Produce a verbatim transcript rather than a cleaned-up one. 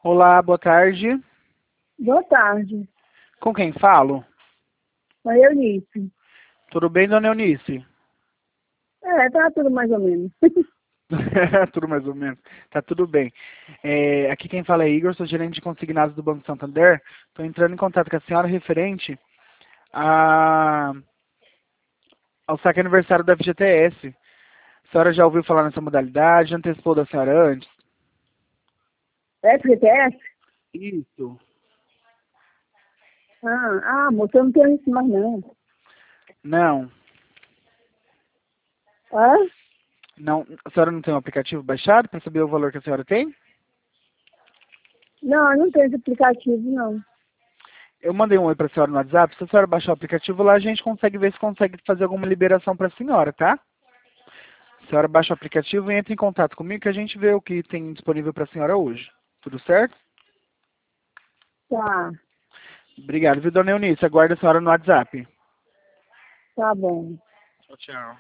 Olá, boa tarde. Boa tarde. Com quem falo? Sou Eunice. Tudo bem, dona Eunice? É, tá tudo mais ou menos. Tudo mais ou menos. Tá tudo bem. É, aqui quem fala é Igor, sou gerente de consignados do Banco Santander. Estou entrando em contato com a senhora referente a, ao saque aniversário da F G T S. A senhora já ouviu falar nessa modalidade? Já antecipou da senhora antes? F G T S? Isso. Ah, ah, moça, eu não tenho isso mais não. Não. Hã? Não. A senhora não tem um aplicativo baixado para saber o valor que a senhora tem? Não, eu não tenho esse aplicativo, não. Eu mandei um oi para a senhora no WhatsApp. Se a senhora baixar o aplicativo lá, a gente consegue ver se consegue fazer alguma liberação para a senhora, tá? A senhora baixa o aplicativo e entra em contato comigo que a gente vê o que tem disponível para a senhora hoje. Tudo certo? Tá, Obrigado, viu, dona Eunice? Aguardo a senhora no WhatsApp. tá bom. Tchau, tchau.